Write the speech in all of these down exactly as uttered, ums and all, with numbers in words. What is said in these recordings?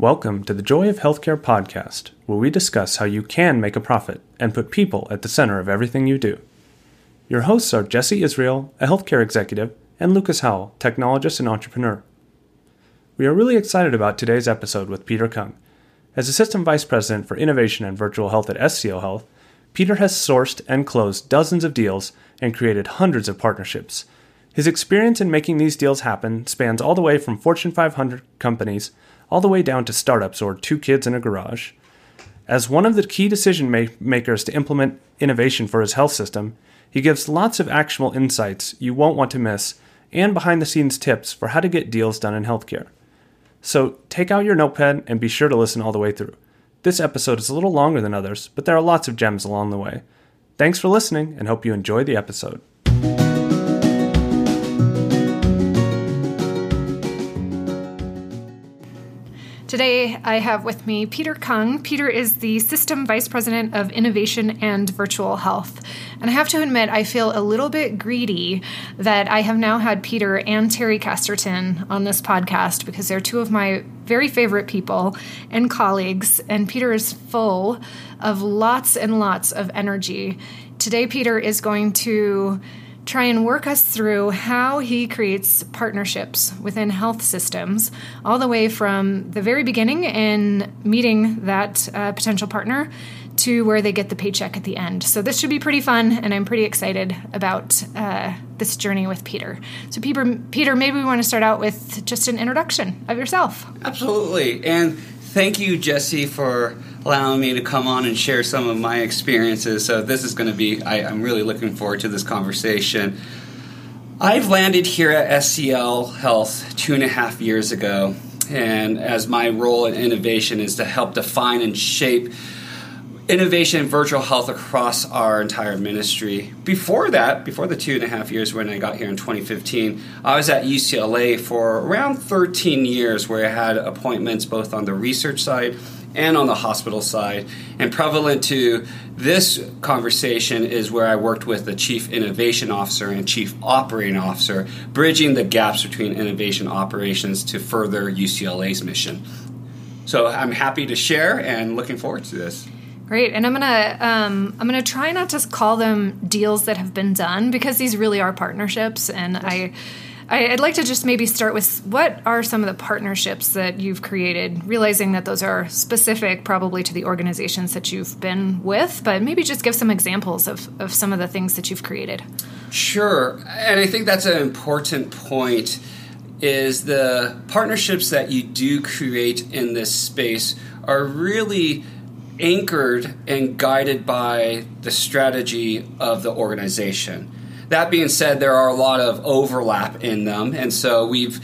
Welcome to the Joy of Healthcare podcast, where we discuss how you can make a profit and put people at the center of everything you do. Your hosts are Jesse Israel, a healthcare executive, and Lucas Howell, technologist and entrepreneur. We are really excited about today's episode with Peter Kung. As Assistant Vice President for Innovation and Virtual Health at S C L Health, Peter has sourced and closed dozens of deals and created hundreds of partnerships. His experience in making these deals happen spans all the way from Fortune five hundred companies all the way down to startups or two kids in a garage. As one of the key decision ma- makers to implement innovation for his health system, he gives lots of actionable insights you won't want to miss and behind-the-scenes tips for how to get deals done in healthcare. So take out your notepad and be sure to listen all the way through. This episode is a little longer than others, but there are lots of gems along the way. Thanks for listening and hope you enjoy the episode. Today, I have with me Peter Kung. Peter is the System Vice President of Innovation and Virtual Health. And I have to admit, I feel a little bit greedy that I have now had Peter and Terry Casterton on this podcast because they're two of my very favorite people and colleagues. And Peter is full of lots and lots of energy. Today, Peter is going to try and work us through how he creates partnerships within health systems, all the way from the very beginning in meeting that uh, potential partner to where they get the paycheck at the end. So this should be pretty fun, and I'm pretty excited about uh, this journey with Peter. So Peter, Peter, maybe we want to start out with just an introduction of yourself. Absolutely, and thank you, Jesse, for allowing me to come on and share some of my experiences. So this is going to be, I, I'm really looking forward to this conversation. I've landed here at S C L Health two and a half years ago, and as my role in innovation is to help define and shape innovation in virtual health across our entire ministry. Before that, before the two and a half years when I got here in twenty fifteen, I was at U C L A for around thirteen years, where I had appointments both on the research side and on the hospital side. And prevalent to this conversation is where I worked with the Chief Innovation Officer and Chief Operating Officer, bridging the gaps between innovation operations to further U C L A's mission. So I'm happy to share and looking forward to this. Great, and I'm gonna um, I'm gonna try not to call them deals that have been done, because these really are partnerships, and I, I I'd like to just maybe start with what are some of the partnerships that you've created, realizing that those are specific probably to the organizations that you've been with, but maybe just give some examples of, of some of the things that you've created. Sure, and I think that's an important point, is the partnerships that you do create in this space are really anchored and guided by the strategy of the organization. That being said, there are a lot of overlap in them, and so we've,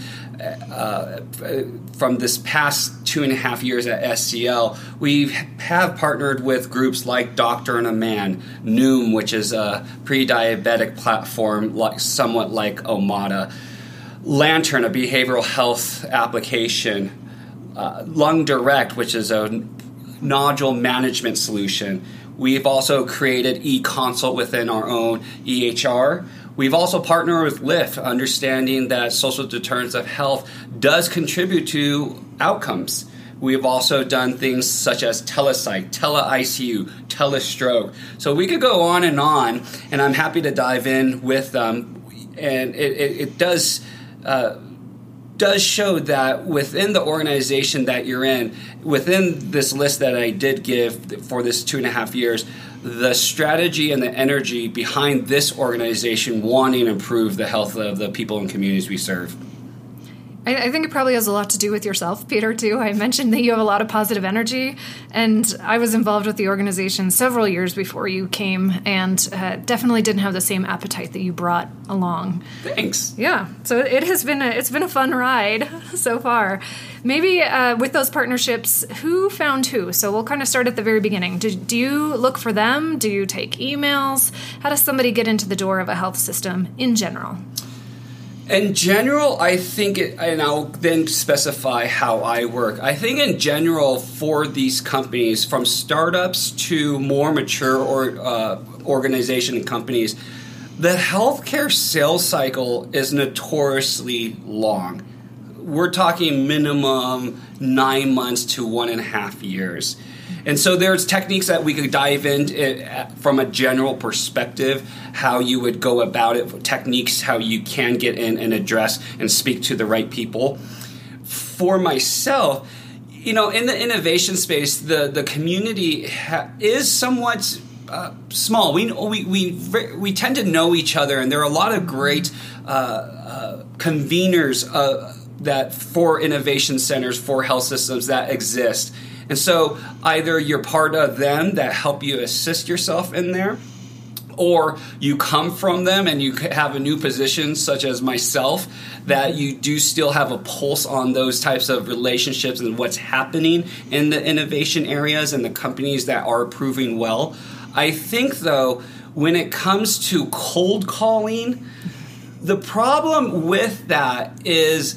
uh, from this past two and a half years at S C L, we have partnered with groups like Doctor and a Man, Noom, which is a pre-diabetic platform like, somewhat like Omada, Lantern, a behavioral health application, uh, Lung Direct, which is a nodule management solution. We've also created eConsult within our own E H R. We've also partnered with Lyft, understanding that social determinants of health does contribute to outcomes. We've also done things such as telepsych, tele-I C U, telestroke. So we could go on and on, and I'm happy to dive in with them. And it, it, it does uh, does show that within the organization that you're in, within this list that I did give for this two and a half years, the strategy and the energy behind this organization wanting to improve the health of the people and communities we serve. I, I think it probably has a lot to do with yourself, Peter, too. I mentioned that you have a lot of positive energy, and I was involved with the organization several years before you came, and uh, definitely didn't have the same appetite that you brought along. Thanks. Yeah, so it has been a, it's been a fun ride so far. Maybe uh, with those partnerships, who found who? So we'll kind of start at the very beginning. Do, do you look for them? Do you take emails? How does somebody get into the door of a health system in general? In general, I think, it, and I'll then specify how I work. I think in general for these companies, from startups to more mature or uh, organization and companies, the healthcare sales cycle is notoriously long. we're talking minimum nine months to one and a half years. And so there's techniques that we could dive into from a general perspective, how you would go about it, techniques, how you can get in and address and speak to the right people. For myself, you know, in the innovation space, the, the community ha- is somewhat uh, small. We, we, we, we tend to know each other, and there are a lot of great uh, uh, conveners uh, that for innovation centers, for health systems that exist. And so either you're part of them that help you assist yourself in there, or you come from them and you have a new position, such as myself, that you do still have a pulse on those types of relationships and what's happening in the innovation areas and the companies that are proving well. I think, though, when it comes to cold calling, the problem with that is,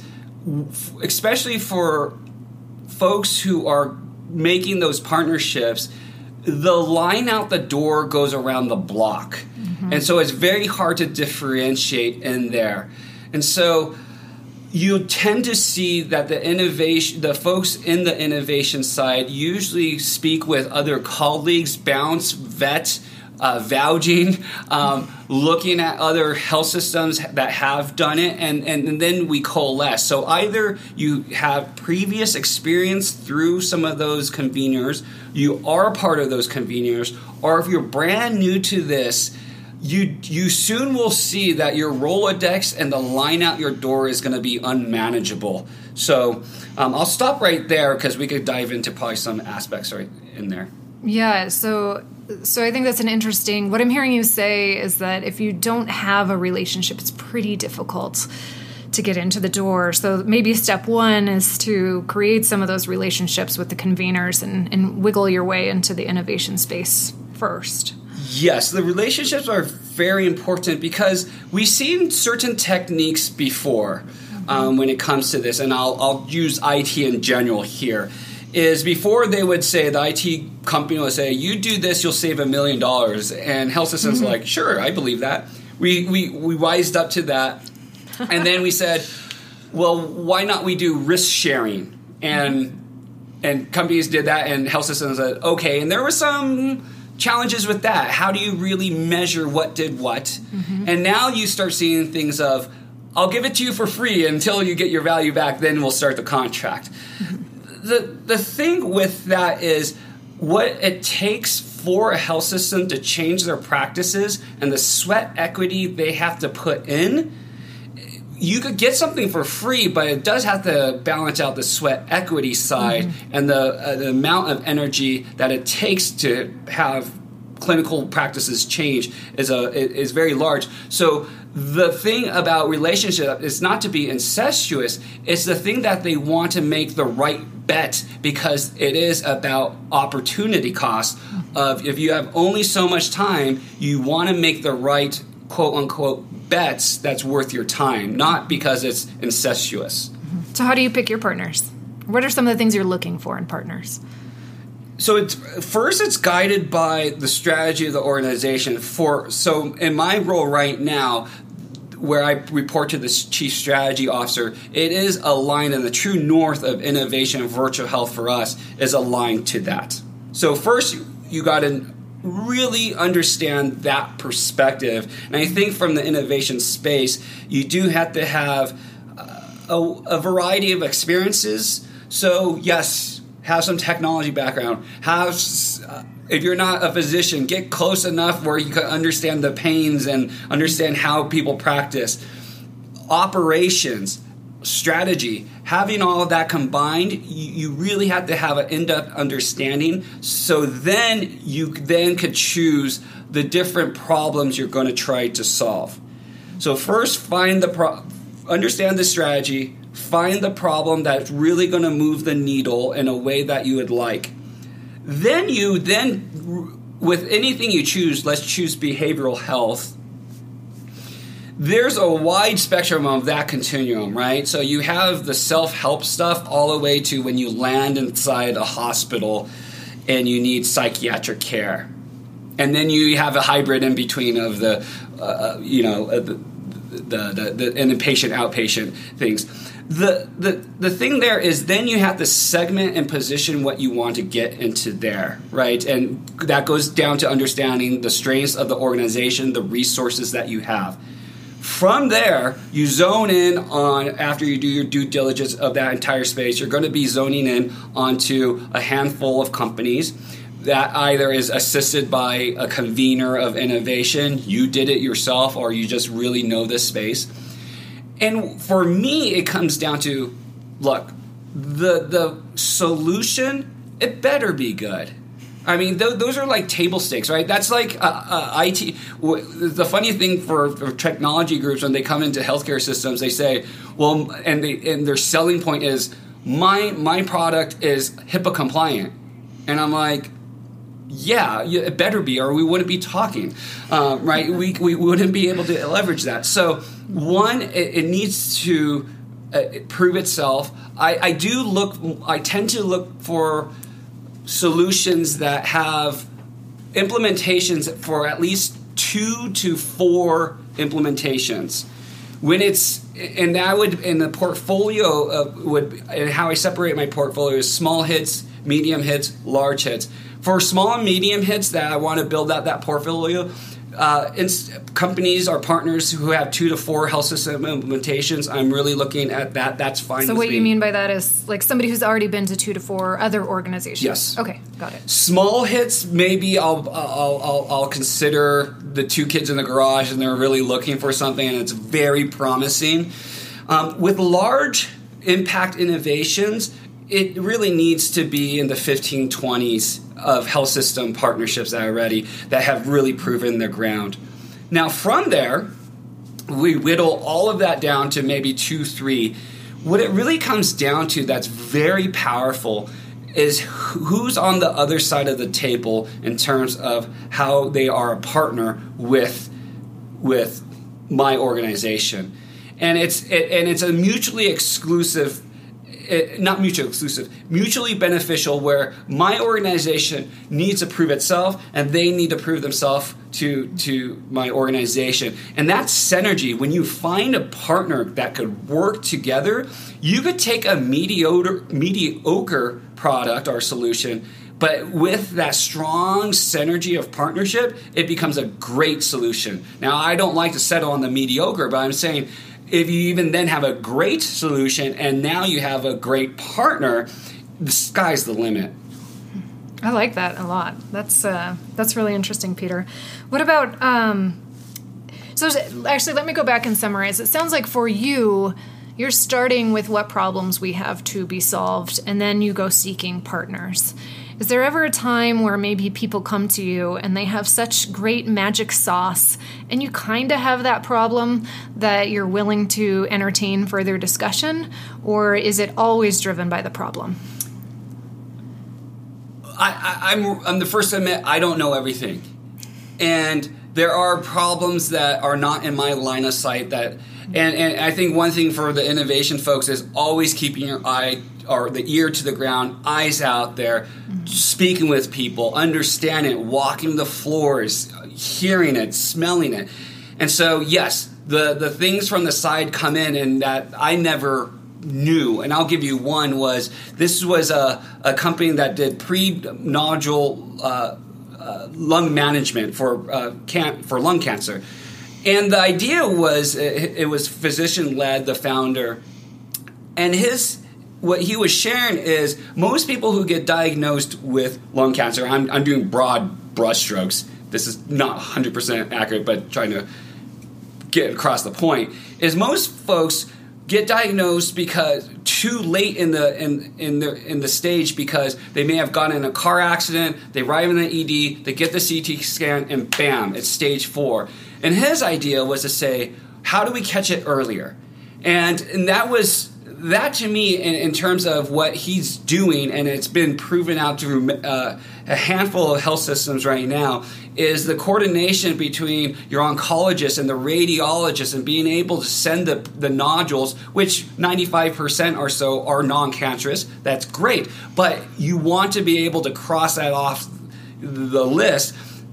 especially for folks who are making those partnerships, the line out the door goes around the block. Mm-hmm. And so it's very hard to differentiate in there. And so you tend to see that the innovation, the folks in the innovation side usually speak with other colleagues, bounce, vet, uh, vouching, um, looking at other health systems that have done it, and, and, and then we coalesce. So either you have previous experience through some of those conveners, you are part of those conveners, or if you're brand new to this, you you soon will see that your Rolodex and the line out your door is going to be unmanageable. So um, I'll stop right there because we could dive into probably some aspects right in there. Yeah, so so I think that's an interesting, what I'm hearing you say is that if you don't have a relationship, it's pretty difficult to get into the door. So maybe step one is to create some of those relationships with the conveners and, and wiggle your way into the innovation space first. Yes, the relationships are very important because we've seen certain techniques before mm-hmm. um, when it comes to this, and I'll, I'll use I T in general here. Is before they would say, the I T company would say, you do this, you'll save a million dollars. And health systems mm-hmm. are like, sure, I believe that. We, we, we wised up to that. And then we said, well, why not we do risk sharing? And and companies did that, and health systems said, okay. And there were some challenges with that. How do you really measure what did what? Mm-hmm. And now you start seeing things of, I'll give it to you for free until you get your value back, then we'll start the contract. Mm-hmm. The the thing with that is what it takes for a health system to change their practices and the sweat equity they have to put in. You could get something for free, but it does have to balance out the sweat equity side mm-hmm. and the, uh, the amount of energy that it takes to have clinical practices change is a is very large. So the thing about relationship is not to be incestuous. It's the thing that they want to make the right bet, because it is about opportunity cost of, if you have only so much time, you want to make the right quote unquote bets that's worth your time, not because it's incestuous. So how do you pick your partners? What are some of the things you're looking for in partners? So it's, first, it's guided by the strategy of the organization. For so in my role right now, where I report to the chief strategy officer, it is aligned, and the true north of innovation and virtual health for us is aligned to that. So first, you, you got to really understand that perspective. And I think from the innovation space, you do have to have a, a variety of experiences. So yes, have some technology background. Have, uh, if you're not a physician, get close enough where you can understand the pains and understand how people practice. Operations, strategy, having all of that combined, you, you really have to have an in-depth understanding. So then you then could choose the different problems you're going to try to solve. So first, find the pro- understand the strategy. Find the problem that's really going to move the needle in a way that you would like. Then you, then with anything you choose, let's choose behavioral health. There's a wide spectrum of that continuum, right? So you have the self-help stuff all the way to when you land inside a hospital and you need psychiatric care. And then you have a hybrid in between of the, uh, you know, uh, the, the, the, the and inpatient, outpatient things. The, the the thing there is then you have to segment and position what you want to get into there, right? And that goes down to understanding the strengths of the organization, the resources that you have. From there, you zone in on, after you do your due diligence of that entire space, you're going to be zoning in onto a handful of companies that either is assisted by a convener of innovation, you did it yourself, or you just really know this space. And for me, it comes down to, look, the the solution, it better be good. I mean, th- those are like table stakes, right? That's like uh, uh, I T. W- the funny thing for, for technology groups, when they come into healthcare systems, they say, well, and, they, and their selling point is, my my product is HIPAA compliant. And I'm like, yeah, it better be, or we wouldn't be talking, uh, right? We we wouldn't be able to leverage that. So, one, it, it needs to uh, prove itself. I, I do look. I tend to look for solutions that have implementations for at least two to four implementations. When it's and I would in the portfolio of, would and how I separate my portfolio is small hits, medium hits, large hits. For small and medium hits that I want to build out that portfolio, uh, ins- companies or partners who have two to four health system implementations, I'm really looking at that. That's fine. So with what me. you mean by that is like somebody who's already been to two to four other organizations? Yes. Okay, got it. Small hits, maybe I'll I'll I'll, I'll consider the two kids in the garage and they're really looking for something and it's very promising. Um, with large impact innovations, it really needs to be in the fifteen, twenties of health system partnerships that are ready, that have really proven their ground. Now, from there, we whittle all of that down to maybe two, three. What it really comes down to that's very powerful is who's on the other side of the table in terms of how they are a partner with, with my organization. And it's it, and it's a mutually exclusive It, not mutually exclusive, mutually beneficial, where my organization needs to prove itself and they need to prove themselves to, to my organization. And that's synergy. When you find a partner that could work together, you could take a mediocre, mediocre product or solution, but with that strong synergy of partnership, it becomes a great solution. Now, I don't like to settle on the mediocre, but I'm saying, if you even then have a great solution and now you have a great partner, the sky's the limit. I like that a lot. That's uh, that's really interesting, Peter. What about, um, so actually let me go back and summarize. It sounds like for you, you're starting with what problems we have to be solved, and then you go seeking partners. Is there ever a time where maybe people come to you and they have such great magic sauce and you kind of have that problem that you're willing to entertain further discussion? Or is it always driven by the problem? I, I, I'm, I'm the first to admit I don't know everything. And there are problems that are not in my line of sight that... And, and I think one thing for the innovation folks is always keeping your eye or the ear to the ground, eyes out there, mm-hmm. speaking with people, understanding it, walking the floors, hearing it, smelling it. And so, yes, the, the things from the side come in and that I never knew. And I'll give you one was, this was a, a company that did pre-nodule uh, uh, lung management for uh, can- for lung cancer. And the idea was, it, it was physician-led, the founder, and his, what he was sharing is most people who get diagnosed with lung cancer, I'm, I'm doing broad brushstrokes, this is not one hundred percent accurate, but trying to get across the point, is most folks get diagnosed because too late in the in in the in the stage because they may have gotten in a car accident, they arrive in the E D, they get the C T scan, and bam, it's stage four. And his idea was to say, how do we catch it earlier? And and that was that to me in, in terms of what he's doing, and it's been proven out through uh, a handful of health systems right now, is the coordination between your oncologist and the radiologist and being able to send the, the nodules, which ninety-five percent or so are non-cancerous. That's great. But you want to be able to cross that off the list.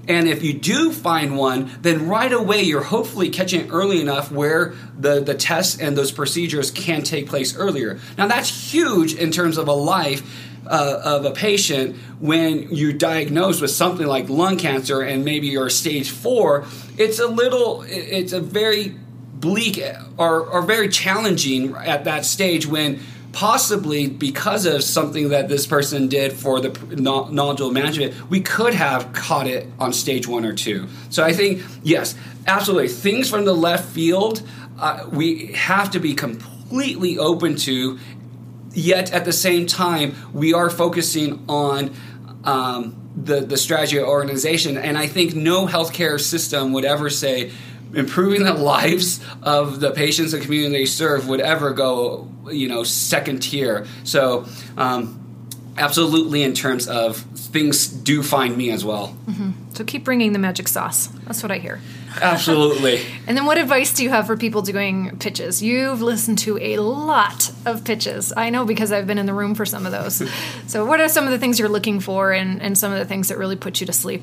And if you do find one, then right away you're hopefully catching it early enough where the, the tests and those procedures can take place earlier. Now that's huge in terms of a life uh, of a patient when you're diagnosed with something like lung cancer and maybe you're stage four. It's a little, it's a very bleak or, or very challenging at that stage when possibly because of something that this person did for the nodule management, we could have caught it on stage one or two. So I think, yes, absolutely. Things from the left field, uh, we have to be completely open to, yet at the same time, we are focusing on um, the, the strategy of organization. And I think no healthcare system would ever say, improving the lives of the patients and community they serve would ever go, you know, second tier. So, um, absolutely, in terms of things do find me as well. Mm-hmm. So keep bringing the magic sauce. That's what I hear. Absolutely. And then what advice do you have for people doing pitches? You've listened to a lot of pitches. I know because I've been in the room for some of those. So what are some of the things you're looking for and, and some of the things that really put you to sleep?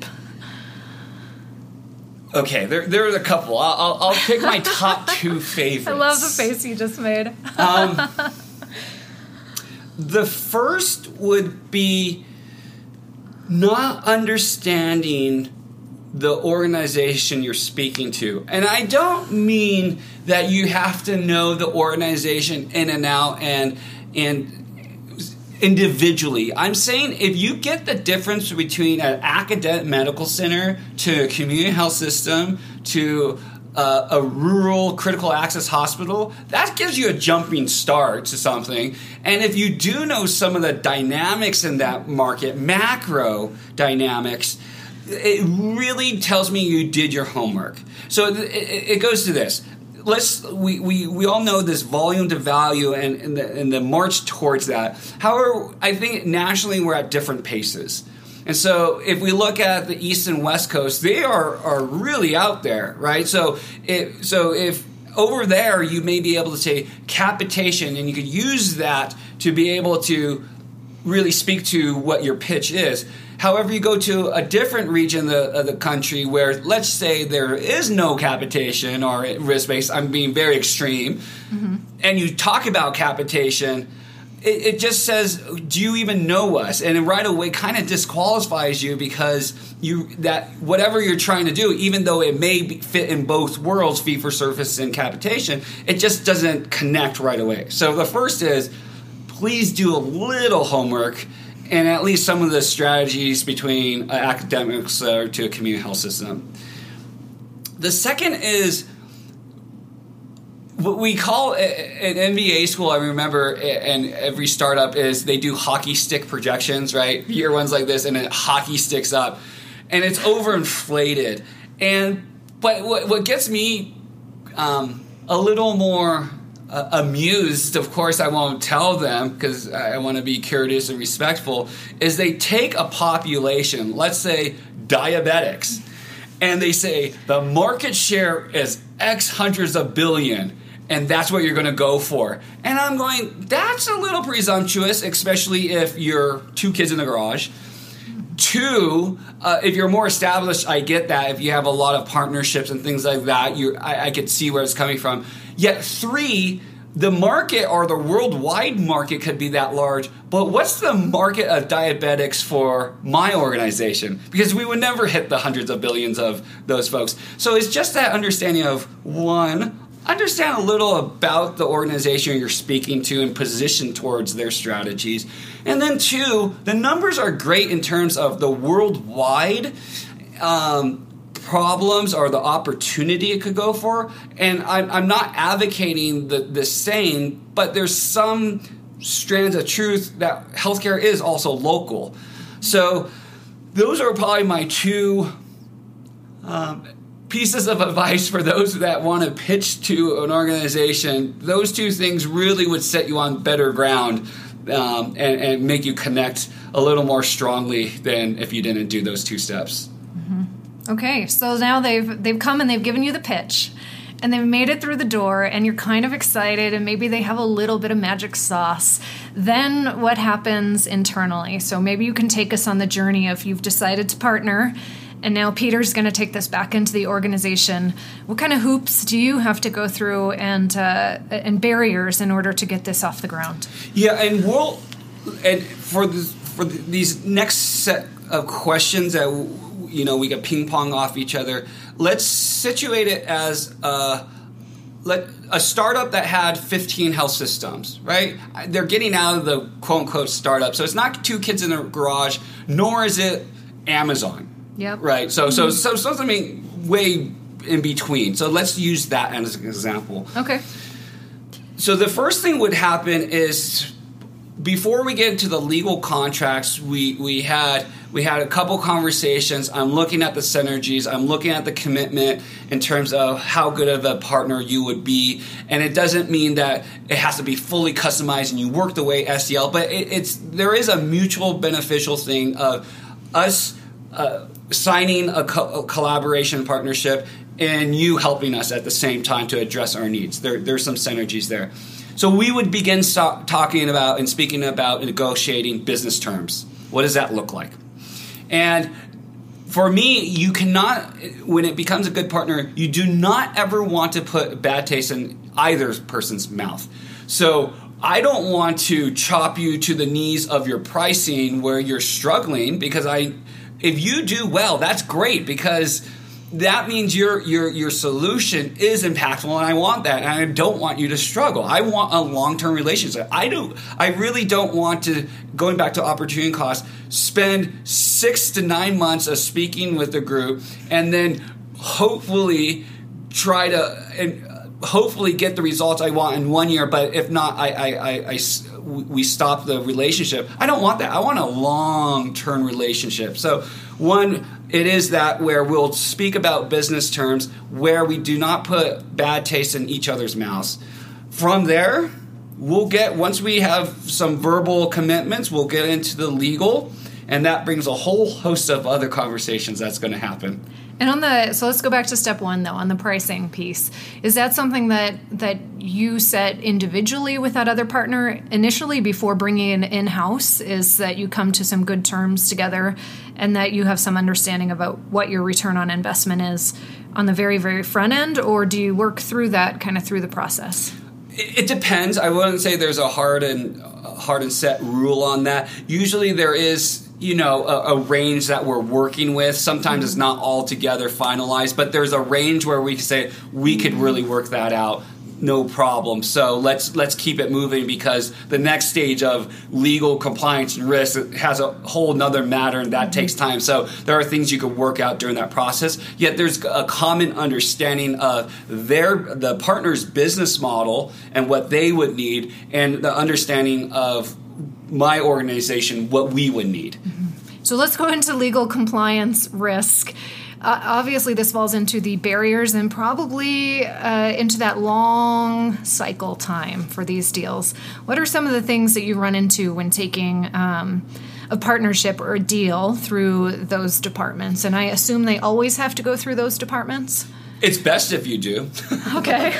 Okay, there there are a couple. I'll, I'll, I'll pick my top two favorites. I love the face you just made. um, the first would be not understanding the organization you're speaking to. And I don't mean that you have to know the organization in and out and and individually. I'm saying if you get the difference between an academic medical center to a community health system to uh, a rural critical access hospital, that gives you a jumping start to something. And if you do know some of the dynamics in that market, macro dynamics, it really tells me you did your homework. So it, it goes to this. Let's we, we, we all know this volume to value and, and, the, and the march towards that. However, I think nationally we're at different paces. And so if we look at the East and West Coast, they are, are really out there, right? So it, so if over there you may be able to say capitation, and you could use that to be able to really speak to what your pitch is. However, you go to a different region of the, of the country where, let's say, there is no capitation or risk-based, I'm being very extreme, mm-hmm. and you talk about capitation, it, it just says, do you even know us? And it right away kind of disqualifies you because you that whatever you're trying to do, even though it may be, fit in both worlds, fee-for-service and capitation, it just doesn't connect right away. So the first is, please do a little homework and at least some of the strategies between uh, academics uh, to a community health system. The second is what we call an M B A school. I remember, and every startup is they do hockey stick projections, right? Year one's like this, and then hockey sticks up, and it's overinflated. And but what, what gets me um, a little more Uh, amused, of course I won't tell them because I, I want to be courteous and respectful, is they take a population, let's say diabetics, and they say the market share is X hundreds of billion, and that's what you're going to go for. And I'm going, that's a little presumptuous, especially if you're two kids in the garage. Two, uh, if you're more established, I get that. If you have a lot of partnerships and things like that, you I, I could see where it's coming from. Yet three, the market or the worldwide market could be that large, but what's the market of diabetics for my organization? Because we would never hit the hundreds of billions of those folks. So it's just that understanding of, one, understand a little about the organization you're speaking to and position towards their strategies. And then two, the numbers are great in terms of the worldwide um, problems or the opportunity it could go for. And I'm, I'm not advocating the, the same, but there's some strands of truth that healthcare is also local. So those are probably my two um, pieces of advice for those that want to pitch to an organization. Those two things really would set you on better ground um, and, and make you connect a little more strongly than if you didn't do those two steps. Mm-hmm. Okay, so now they've they've come and they've given you the pitch, and they've made it through the door, and you're kind of excited, and maybe they have a little bit of magic sauce. Then what happens internally? So maybe you can take us on the journey of you've decided to partner, and now Peter's going to take this back into the organization. What kind of hoops do you have to go through and uh, and barriers in order to get this off the ground? Yeah, and we'll and for the, for the, these next set of questions that you know we get ping pong off each other. Let's situate it as a, let a startup that had fifteen health systems, right? They're getting out of the quote unquote startup, so it's not two kids in a garage, nor is it Amazon. Yep. Right. So so so so something way in between. So let's use that as an example. Okay. So the first thing would happen is before we get into the legal contracts, we we had we had a couple conversations. I'm looking at the synergies. I'm looking at the commitment in terms of how good of a partner you would be. And it doesn't mean that it has to be fully customized and you work the way S D L, but it, it's there is a mutual beneficial thing of us uh, signing a, co- a collaboration partnership and you helping us at the same time to address our needs. There, there's some synergies there. So we would begin so- talking about and speaking about negotiating business terms. What does that look like? And for me, you cannot, when it becomes a good partner, you do not ever want to put bad taste in either person's mouth. So I don't want to chop you to the knees of your pricing where you're struggling, because I, if you do well, that's great, because that means your your your solution is impactful, and I want that, and I don't want you to struggle. I want a long-term relationship. I do. I really don't want to, going back to opportunity cost, spend six to nine months of speaking with the group, and then hopefully try to and hopefully get the results I want in one year. But if not, I I, I, I we stop the relationship. I don't want that. I want a long-term relationship. So one. It is that where we'll speak about business terms where we do not put bad taste in each other's mouths. From there, we'll get, once we have some verbal commitments, we'll get into the legal, and that brings a whole host of other conversations that's going to happen. And on the, so let's go back to step one though, on the pricing piece. Is that something that, that you set individually with that other partner initially before bringing it in-house? Is that you come to some good terms together and that you have some understanding about what your return on investment is on the very, very front end? Or do you work through that kind of through the process? It, it depends. I wouldn't say there's a hard and hard and set rule on that. Usually there is, you know, a, a range that we're working with. Sometimes it's not altogether finalized, but there's a range where we can say we could really work that out, no problem. So let's let's keep it moving, because the next stage of legal compliance and risk has a whole nother matter, and that takes time. So there are things you could work out during that process. Yet there's a common understanding of their the partner's business model and what they would need, and the understanding of my organization, what we would need. Mm-hmm. So let's go into legal compliance risk. Uh, obviously, this falls into the barriers and probably uh, into that long cycle time for these deals. What are some of the things that you run into when taking um, a partnership or a deal through those departments? And I assume they always have to go through those departments? It's best if you do. Okay.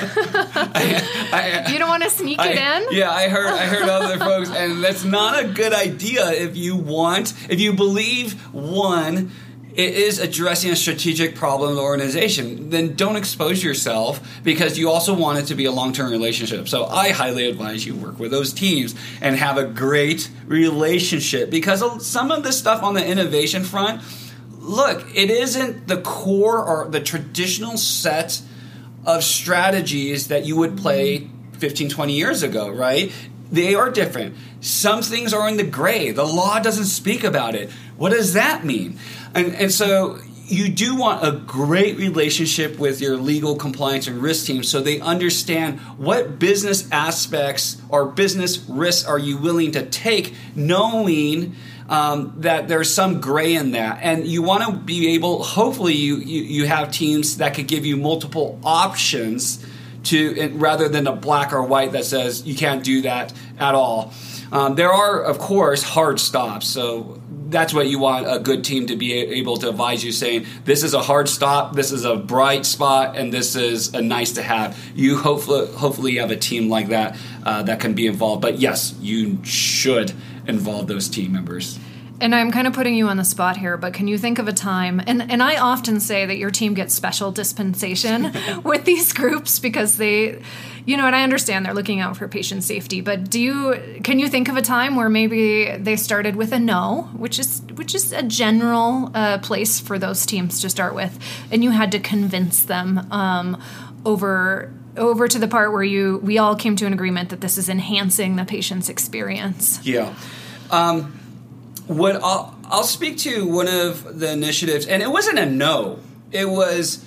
I, I, you don't want to sneak I, it in? Yeah, I heard I heard other folks, and that's not a good idea if you want, if you believe, one, it is addressing a strategic problem in the organization, then don't expose yourself, because you also want it to be a long-term relationship. So I highly advise you work with those teams and have a great relationship, because some of the stuff on the innovation front, look, it isn't the core or the traditional set of strategies that you would play fifteen, twenty years ago, right? They are different. Some things are in the gray. The law doesn't speak about it. What does that mean? And, and so you do want a great relationship with your legal compliance and risk team, so they understand what business aspects or business risks are you willing to take, knowing Um, that there's some gray in that. And you want to be able, hopefully you, you, you have teams that could give you multiple options to, rather than a black or white that says you can't do that at all. Um, there are, of course, hard stops. So that's what you want a good team to be able to advise you, saying this is a hard stop, this is a bright spot, and this is a nice to have. You hopefully hopefully you have a team like that uh, that can be involved. But yes, you should involve those team members. and I'm kind of putting you on the spot here, but can you think of a time, and, and I often say that your team gets special dispensation with these groups because they, you know, and I understand they're looking out for patient safety, but do you, can you think of a time where maybe they started with a no, which is, which is a general uh, place for those teams to start with, and you had to convince them um, over over to the part where you we all came to an agreement that this is enhancing the patient's experience? Yeah. Um, what I'll, I'll speak to one of the initiatives, and it wasn't a no. It was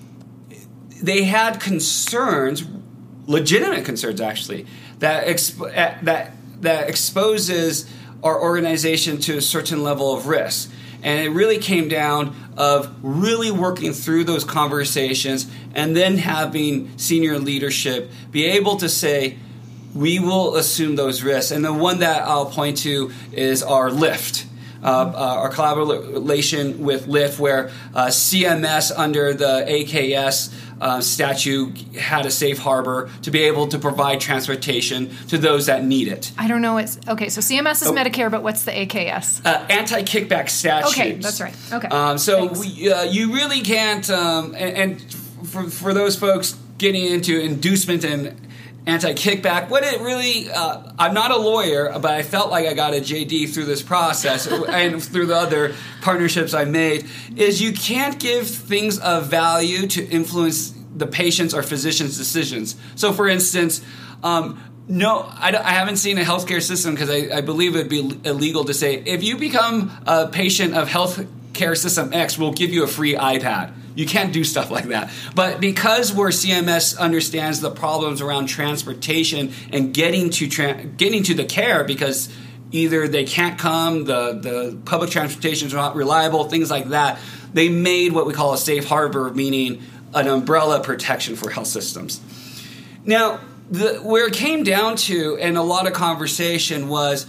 they had concerns, legitimate concerns actually, that exp- that that exposes our organization to a certain level of risk. And it really came down of really working through those conversations and then having senior leadership be able to say, we will assume those risks. And the one that I'll point to is our LIFT. Uh, uh, our collaboration with LIFT, where uh, C M S under the A K S uh, statute had a safe harbor to be able to provide transportation to those that need it. I don't know. It's okay. So C M S is oh. Medicare, but what's the A K S? Uh, anti-kickback statutes. Okay, that's right. Okay. Um, so we, uh, you really can't. Um, and, and for for those folks getting into inducement and anti-kickback, what it really, uh, I'm not a lawyer, but I felt like I got a J D through this process and through the other partnerships I made, is you can't give things of value to influence the patient's or physician's decisions. So for instance, um, no, I, I haven't seen a healthcare system, because I, I believe it would be illegal to say, if you become a patient of healthcare system X, we'll give you a free iPad. You can't do stuff like that. But because where C M S understands the problems around transportation and getting to tra- getting to the care, because either they can't come, the, the public transportation is not reliable, things like that, they made what we call a safe harbor, meaning an umbrella protection for health systems. Now, the, where it came down to, and a lot of conversation, was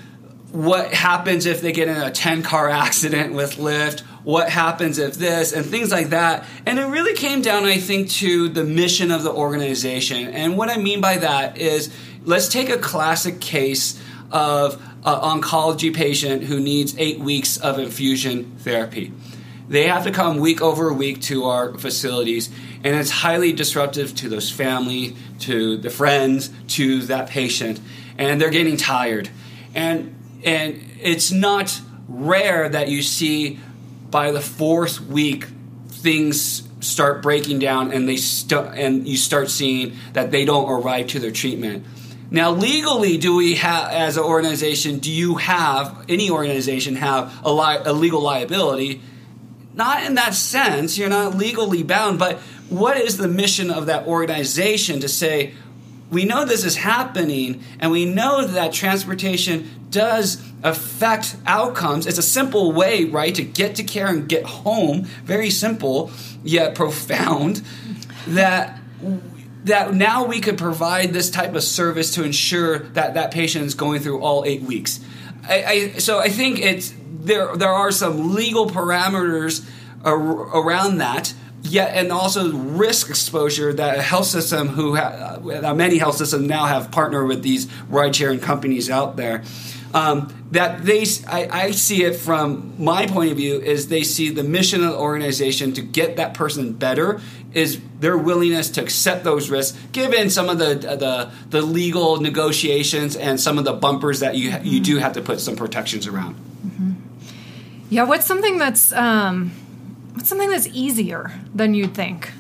what happens if they get in a ten-car accident with LIFT? What happens if this, and things like that. And it really came down, I think, to the mission of the organization. And what I mean by that is, let's take a classic case of an oncology patient who needs eight weeks of infusion therapy. They have to come week over week to our facilities, and it's highly disruptive to those family, to the friends, to that patient, and they're getting tired. And and it's not rare that you see by the fourth week things start breaking down, and they st- and you start seeing that they don't arrive to their treatment. Now, legally, do we have, as an organization, do you have, any organization have a, li- a legal liability? Not in that sense. You're not legally bound, but what is the mission of that organization to say, we know this is happening, and we know that transportation does affect outcomes. It's a simple way, right, to get to care and get home. Very simple, yet profound. That that now we could provide this type of service to ensure that that patient is going through all eight weeks. I, I, so I think it's there. There are some legal parameters ar- around that. Yet, and also risk exposure that a health system who ha- uh, many health systems now have partnered with these ride-sharing companies out there. Um, that they, I, I see it from my point of view, is they see the mission of the organization to get that person better, is their willingness to accept those risks, given some of the the, the legal negotiations and some of the bumpers that you you do have to put some protections around. Mm-hmm. Yeah, what's something that's um, what's something that's easier than you'd think?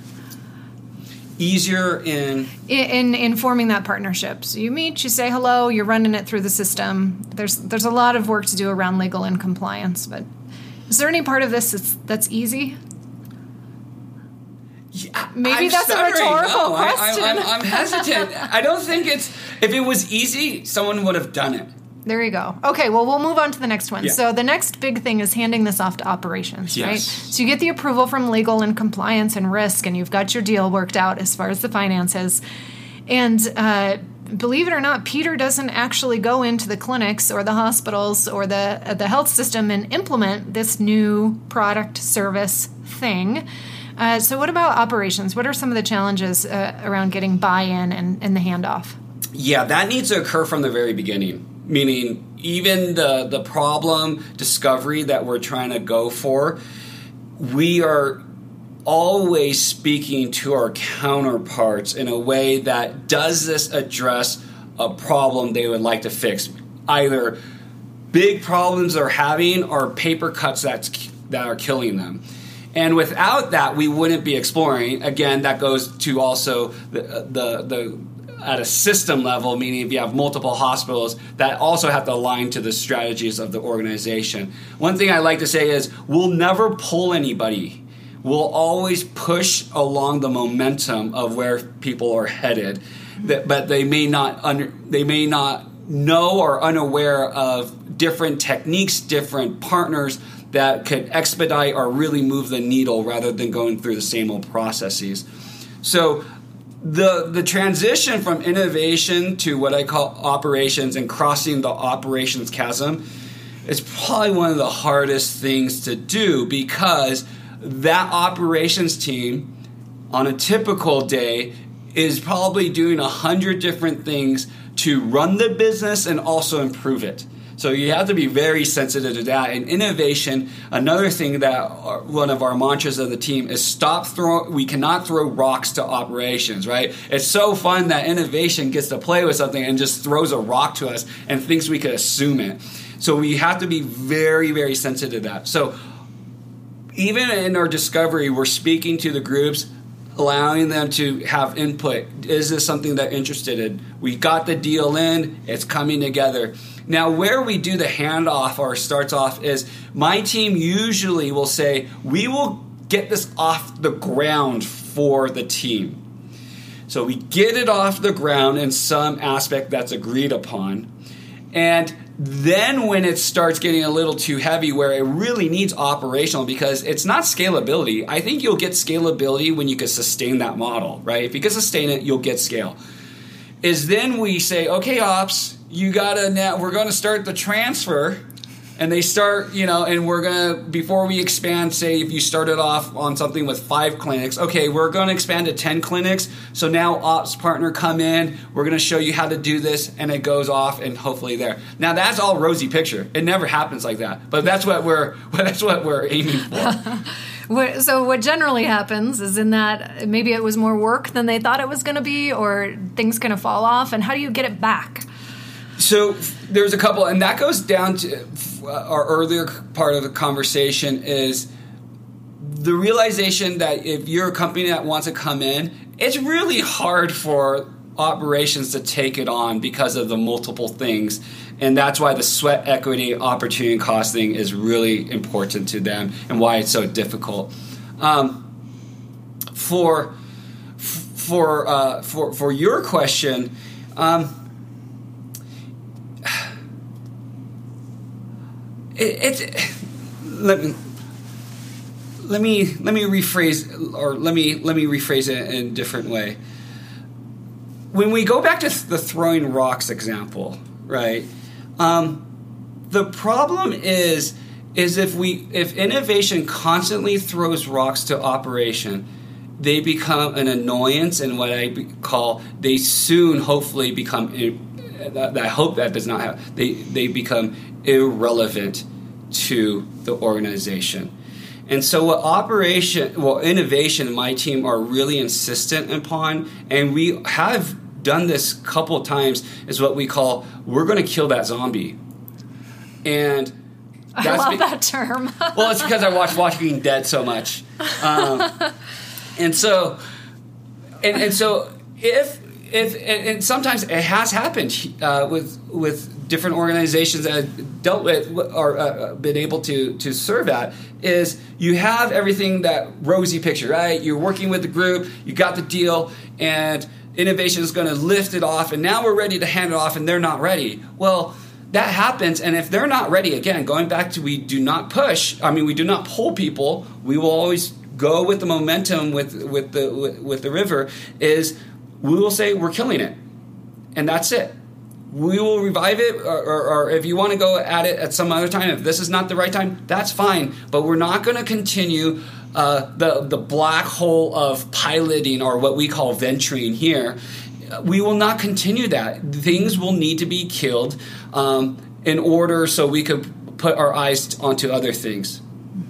Easier in? in in in forming that partnership. So you meet, you say hello, you're running it through the system. There's there's a lot of work to do around legal and compliance, but is there any part of this that's, that's easy? Yeah, Maybe I'm that's stuttering. a rhetorical no, question. I, I, I'm, I'm hesitant. I don't think it's, if it was easy, someone would have done it. There you go. Okay, well, we'll move on to the next one. Yeah. So the next big thing is handing this off to operations, yes. right? So you get the approval from legal and compliance and risk, and you've got your deal worked out as far as the finances. And uh, believe it or not, Peter doesn't actually go into the clinics or the hospitals or the uh, the health system and implement this new product service thing. Uh, so what about operations? What are some of the challenges uh, around getting buy-in and, and the handoff? Yeah, that needs to occur from the very beginning. Meaning, even the the problem discovery that we're trying to go for, we are always speaking to our counterparts in a way that does this address a problem they would like to fix. Either big problems they're having or paper cuts that's, that are killing them. And without that, we wouldn't be exploring. Again, that goes to also the, the, the at a system level, meaning if you have multiple hospitals, that also have to align to the strategies of the organization. One thing I like to say is we'll never pull anybody. We'll always push along the momentum of where people are headed, but they may not under, they may not know or unaware of different techniques, different partners that could expedite or really move the needle rather than going through the same old processes. So the the transition from innovation to what I call operations and crossing the operations chasm is probably one of the hardest things to do, because that operations team on a typical day is probably doing a hundred different things to run the business and also improve it. So you have to be very sensitive to that. And innovation, another thing that our, one of our mantras of the team is stop throw. We cannot throw rocks to operations, right? It's so fun that innovation gets to play with something and just throws a rock to us and thinks we could assume it. So we have to be very, very sensitive to that. So even in our discovery, we're speaking to the groups, allowing them to have input. Is this something they're interested in? We got the deal in. It's coming together. Now, where we do the handoff or starts off is my team usually will say, we will get this off the ground for the team. So we get it off the ground in some aspect that's agreed upon. And then when it starts getting a little too heavy where it really needs operational, because it's not scalability. I think you'll get scalability when you can sustain that model, right? If you can sustain it, you'll get scale. Is then we say, okay, ops, you gotta now, we're gonna start the transfer. And they start, you know, and we're going to, before we expand, say if you started off on something with five clinics, okay, we're going to expand to ten clinics. So now ops partner come in, we're going to show you how to do this, and it goes off and hopefully there. Now that's all rosy picture. It never happens like that. But that's what we're, that's what we're aiming for. So what generally happens is in that maybe it was more work than they thought it was going to be, or things going to fall off, and how do you get it back? So there's a couple, and that goes down to our earlier part of the conversation is the realization that if you're a company that wants to come in, it's really hard for operations to take it on because of the multiple things. And that's why the sweat equity, opportunity, and cost thing is really important to them and why it's so difficult. Um, for for uh, for for your question, um, it, it let me let me let me rephrase or let me let me rephrase it in a different way. When we go back to the throwing rocks example, right? Um, the problem is is if we if innovation constantly throws rocks to operation, they become an annoyance, and what I call they soon hopefully become. I hope that does not happen. They they become irrelevant to the organization. And so what operation, well, innovation, my team are really insistent upon, and we have done this a couple of times, is what we call, we're going to kill that zombie. And that's I love be- that term. Well, it's because I watch Walking Dead so much. Um, and so, and, and so if, if, and, and sometimes it has happened uh, with, with different organizations that I've dealt with or uh, been able to to serve at, is you have everything that rosy picture, right? You're working with the group, you got the deal, and innovation is going to lift it off, and now we're ready to hand it off, and they're not ready. Well, that happens, and if they're not ready, again, going back to we do not push, I mean, we do not pull people, we will always go with the momentum with, with, the, with, with the river, is we will say we're killing it, and that's it. We will revive it, or, or, or if you want to go at it at some other time, if this is not the right time, that's fine. But we're not going to continue uh, the the black hole of piloting, or what we call venturing here. We will not continue that. Things will need to be killed. Um, in order so we could put our eyes onto other things.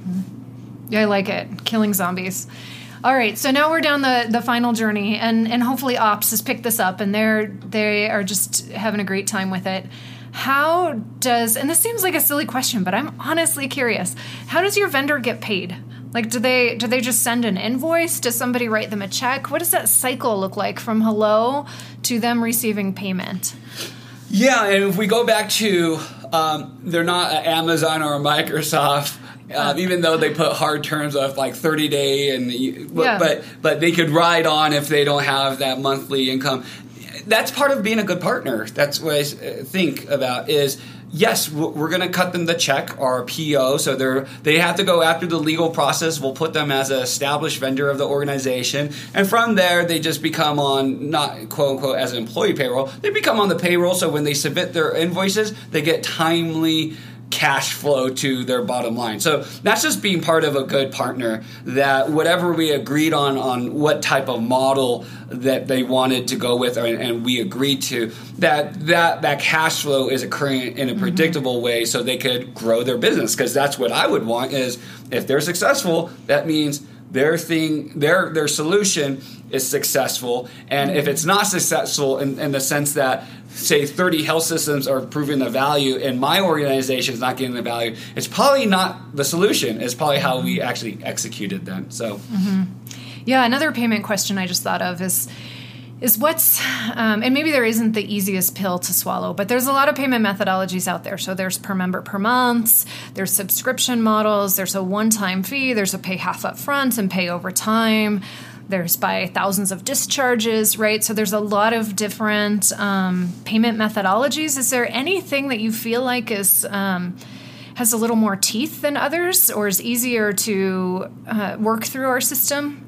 Mm-hmm. Yeah, I like it. Killing zombies. All right, so now we're down the, the final journey, and, and hopefully Ops has picked this up, and they're they are just having a great time with it. How does, and this seems like a silly question, but I'm honestly curious, how does your vendor get paid? Like, do they do they just send an invoice? Does somebody write them a check? What does that cycle look like from hello to them receiving payment? Yeah, and if we go back to, um, they're not an Amazon or a Microsoft, uh, even though they put hard terms of like thirty day, and but, yeah. but but they could ride on if they don't have that monthly income. That's part of being a good partner. That's what I think about is, yes, we're going to cut them the check or a P O, so they're they have to go after the legal process. We'll put them as an established vendor of the organization, and from there they just become on, not quote unquote as an employee payroll, they become on the payroll. So when they submit their invoices, they get timely cash flow to their bottom line. So that's just being part of a good partner, that whatever we agreed on on what type of model that they wanted to go with, and, and we agreed to, that that that cash flow is occurring in a predictable mm-hmm. way so they could grow their business. Because that's what I would want, is if they're successful, that means their thing, their their solution is successful. And if it's not successful in, in the sense that, say, thirty health systems are proving the value and my organization is not getting the value, it's probably not the solution. It's probably how we actually executed them. So, mm-hmm. yeah, another payment question I just thought of is is what's, um, and maybe there isn't the easiest pill to swallow, but there's a lot of payment methodologies out there. So there's per member per month, there's subscription models, there's a one-time fee, there's a pay half up front and pay over time. There's by thousands of discharges, right? So there's a lot of different um, payment methodologies. Is there anything that you feel like is um, has a little more teeth than others, or is easier to uh, work through our system?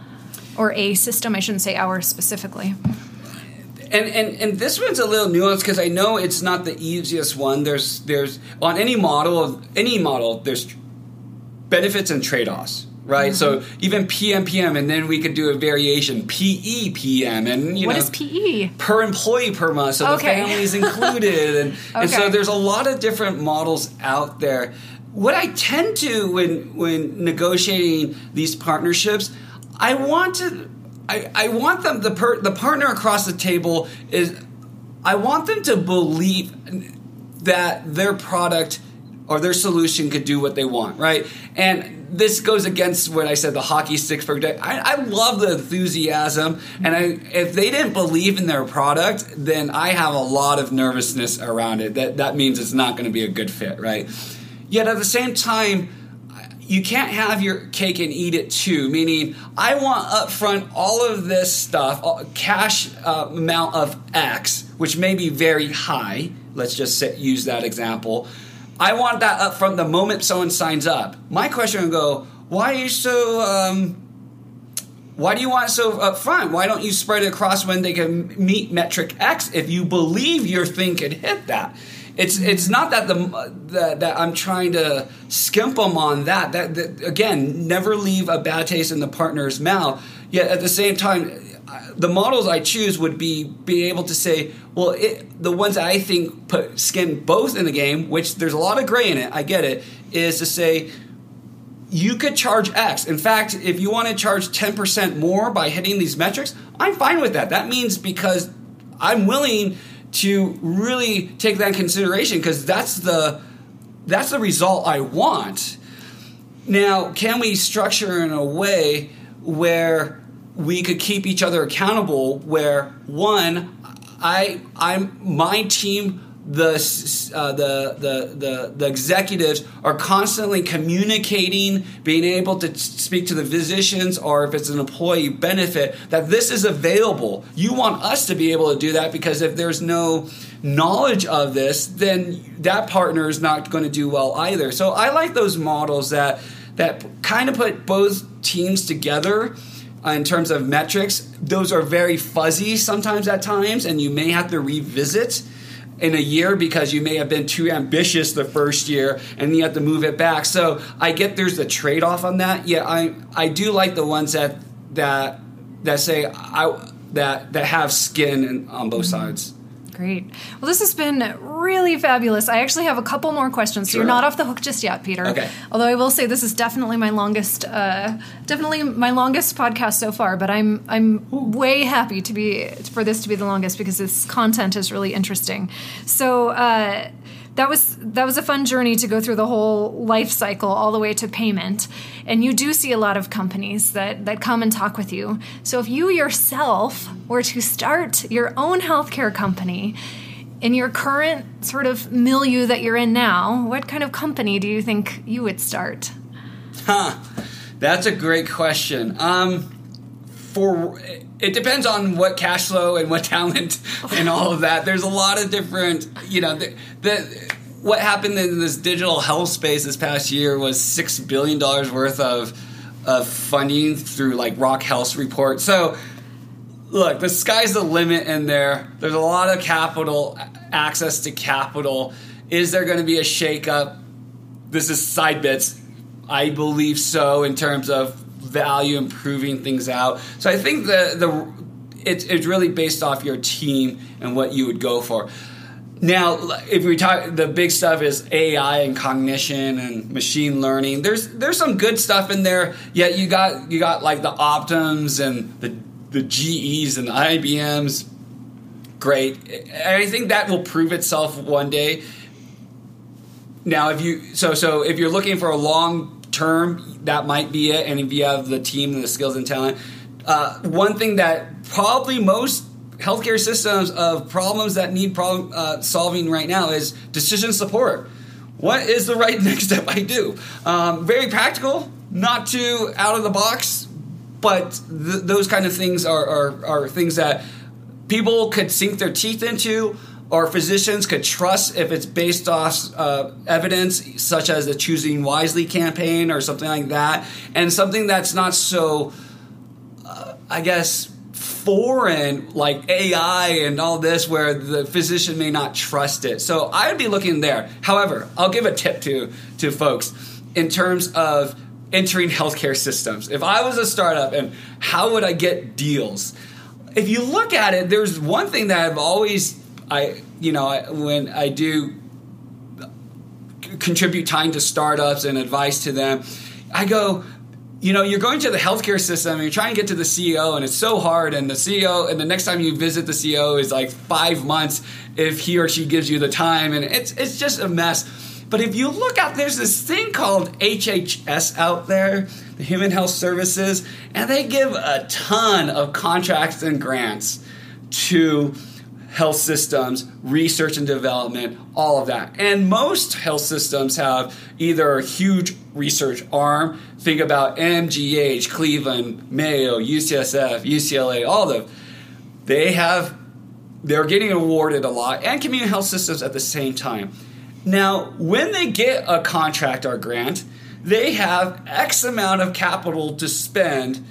Or a system, I shouldn't say ours specifically. And and, and this one's a little nuanced because I know it's not the easiest one. There's there's on any model of any model, there's benefits and trade-offs. Right, mm-hmm. So even P M P M, and then we could do a variation P E P M, and you what know, is P E? Per employee per month, so okay. the family's included, and, okay. and so there's a lot of different models out there. What I tend to when when negotiating these partnerships, I want to, I, I want them the per, the partner across the table is, I want them to believe that their product or their solution could do what they want, right? And this goes against what I said, the hockey sticks for day. I, I love the enthusiasm, and I, if they didn't believe in their product, then I have a lot of nervousness around it. That that means it's not going to be a good fit, right? Yet at the same time, you can't have your cake and eat it too, meaning I want upfront all of this stuff, cash uh, amount of X, which may be very high. Let's just set, use that example. I want that up front the moment someone signs up. My question would go, why are you so, um, why do you want it so up front? Why don't you spread it across when they can meet metric X if you believe your thing could hit that? It's it's not that the that, that I'm trying to skimp them on that. That, that. Again, never leave a bad taste in the partner's mouth. Yet at the same time, the models I choose would be be able to say, well, it, the ones that I think put skin both in the game, which there's a lot of gray in it, I get it, is to say you could charge X. In fact, if you want to charge ten percent more by hitting these metrics, I'm fine with that. That means because I'm willing to really take that in consideration because that's the that's the result I want. Now, can we structure in a way where we could keep each other accountable, where one, I, I'm my team, the, uh, the the the the executives are constantly communicating, being able to speak to the physicians, or if it's an employee benefit, that this is available. You want us to be able to do that because if there's no knowledge of this, then that partner is not going to do well either. So I like those models that that kind of put both teams together. In terms of metrics, those are very fuzzy sometimes at times, and you may have to revisit in a year because you may have been too ambitious the first year and you have to move it back. So I get there's a trade-off on that. Yeah, I I do like the ones that that that say I that that have skin in, on both sides. great. Well, this has been really fabulous. I actually have a couple more questions, so Sure. you're not off the hook just yet, Peter. Okay. Although I will say this is definitely my longest, uh, definitely my longest podcast so far. But I'm I'm way happy to be for this to be the longest because this content is really interesting. So. Uh, That was that was a fun journey to go through the whole life cycle all the way to payment. And you do see a lot of companies that, that come and talk with you. So if you yourself were to start your own healthcare company in your current sort of milieu that you're in now, what kind of company do you think you would start? Huh. That's a great question. Um, for it depends on what cash flow and what talent and all of that. There's a lot of different, you know, the, the what happened in this digital health space this past year was six billion dollars worth of of funding through like Rock Health's report. So look, the sky's the limit in there. There's a lot of capital, access to capital. Is there going to be a shakeup? This is side bits. I believe so in terms of value, improving things out. So I think the the it's it's really based off your team and what you would go for. Now, if we talk, the big stuff is A I and cognition and machine learning. There's there's some good stuff in there. Yet you got you got like the Optums and the the G Es and the I B Ms. Great, and I think that will prove itself one day. Now, if you so so if you're looking for a long term, that might be it. And if you have the team and the skills and talent, uh, one thing that probably most healthcare systems of problems that need problem uh, solving right now is decision support. What is the right next step I do? Um, very practical, not too out of the box, but th- those kind of things are, are, are things that people could sink their teeth into, or physicians could trust if it's based off uh, evidence, such as the Choosing Wisely campaign or something like that, and something that's not so, uh, I guess, foreign, like A I and all this, where the physician may not trust it. So I'd be looking there. However, I'll give a tip to, to folks in terms of entering healthcare systems. If I was a startup, and how would I get deals? If you look at it, there's one thing that I've always... I, you know, I, when I do contribute time to startups and advice to them, I go, you know, you're going to the healthcare system and you're trying to get to the C E O, and it's so hard. And the C E O, and the next time you visit the C E O is like five months if he or she gives you the time, and it's it's just a mess. But if you look out, there's this thing called H H S out there, the Human Health Services, and they give a ton of contracts and grants to health systems, research and development, all of that. And most health systems have either a huge research arm. Think about M G H, Cleveland, Mayo, U C S F, U C L A, all of them. They have, they're getting awarded a lot, and community health systems at the same time. Now, when they get a contract or grant, they have X amount of capital to spend,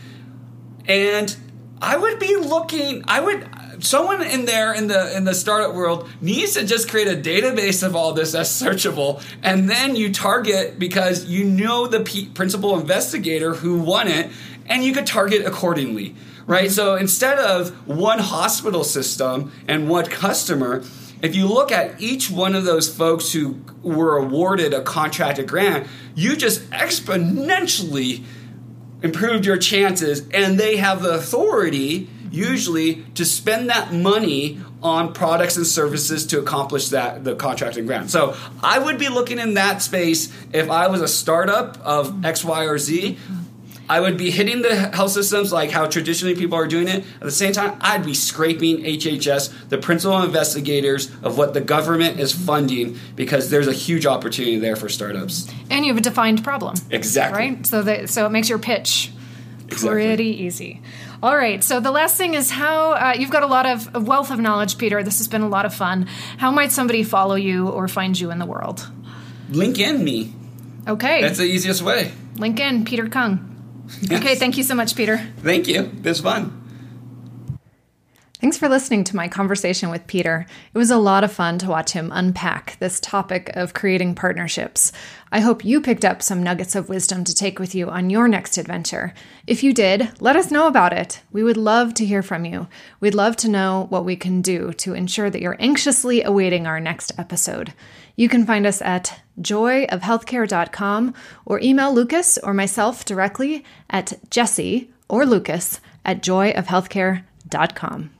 and I would be looking, I would... Someone in there in the in the startup world needs to just create a database of all this that's searchable, and then you target because you know the P- principal investigator who won it, and you could target accordingly, right? So instead of one hospital system and one customer, if you look at each one of those folks who were awarded a contracted grant, you just exponentially improved your chances, and they have the authority usually to spend that money on products and services to accomplish that, the contract and grant. So I would be looking in that space if I was a startup of X, Y, or Z. I would be hitting the health systems like how traditionally people are doing it. At the same time, I'd be scraping H H S, the principal investigators of what the government is funding, because there's a huge opportunity there for startups. And you have a defined problem. Exactly. Right? So that so it makes your pitch Exactly. pretty easy. All right. So the last thing is how uh, you've got a lot of a wealth of knowledge, Peter. This has been a lot of fun. How might somebody follow you or find you in the world? Link in me. Okay. That's the easiest way. Link in Peter Kung. Yes. Okay. Thank you so much, Peter. Thank you. This was fun. Thanks for listening to my conversation with Peter. It was a lot of fun to watch him unpack this topic of creating partnerships. I hope you picked up some nuggets of wisdom to take with you on your next adventure. If you did, let us know about it. We would love to hear from you. We'd love to know what we can do to ensure that you're anxiously awaiting our next episode. You can find us at joy of healthcare dot com or email Lucas or myself directly at Jesse or Lucas at joy of healthcare dot com.